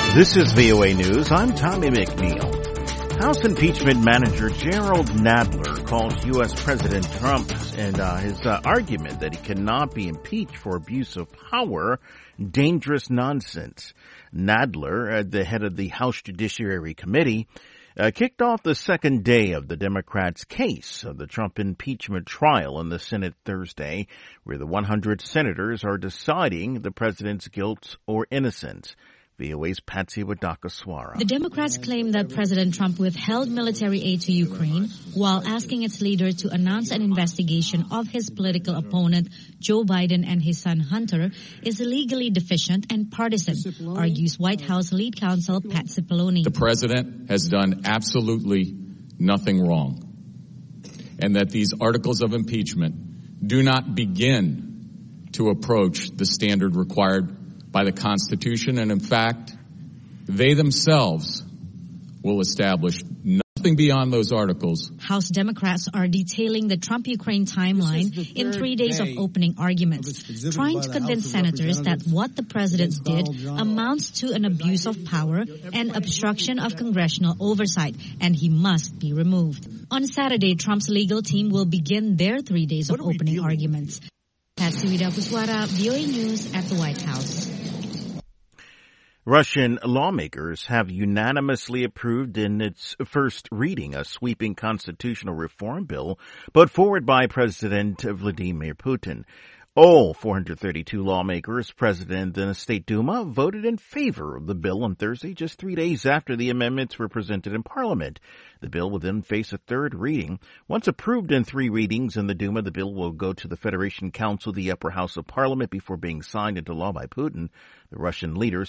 This is VOA News. I'm Tommy McNeil. House impeachment manager Gerald Nadler calls U.S. President Trump and his argument that he cannot be impeached for abuse of power dangerous nonsense. Nadler, the head of the House Judiciary Committee, kicked off the second day of the Democrats' case of the Trump impeachment trial in the Senate Thursday, where the 100 senators are deciding the president's guilt or innocence. VOA's Patsy Wadakaswara. The Democrats claim that President Trump withheld military aid to Ukraine while asking its leader to announce an investigation of his political opponent, Joe Biden, and his son Hunter is legally deficient and partisan, argues White House lead counsel Pat Cipollone. The president has done absolutely nothing wrong, and that these articles of impeachment do not begin to approach the standard required by the Constitution, and in fact, they themselves will establish nothing beyond those articles. House Democrats are detailing the Trump-Ukraine timeline in 3 days of opening arguments, trying to convince senators that what the president did amounts to an abuse of power and obstruction of congressional oversight, and he must be removed. On Saturday, Trump's legal team will begin their 3 days of opening arguments. Patsy Wadakaswara, VOA News at the White House. Russian lawmakers have unanimously approved in its first reading a sweeping constitutional reform bill put forward by President Vladimir Putin. All 432 lawmakers present in the State Duma voted in favor of the bill on Thursday, just 3 days after the amendments were presented in Parliament. The bill will then face a third reading. Once approved in 3 readings in the Duma, the bill will go to the Federation Council, the upper house of Parliament, before being signed into law by Putin. The Russian leader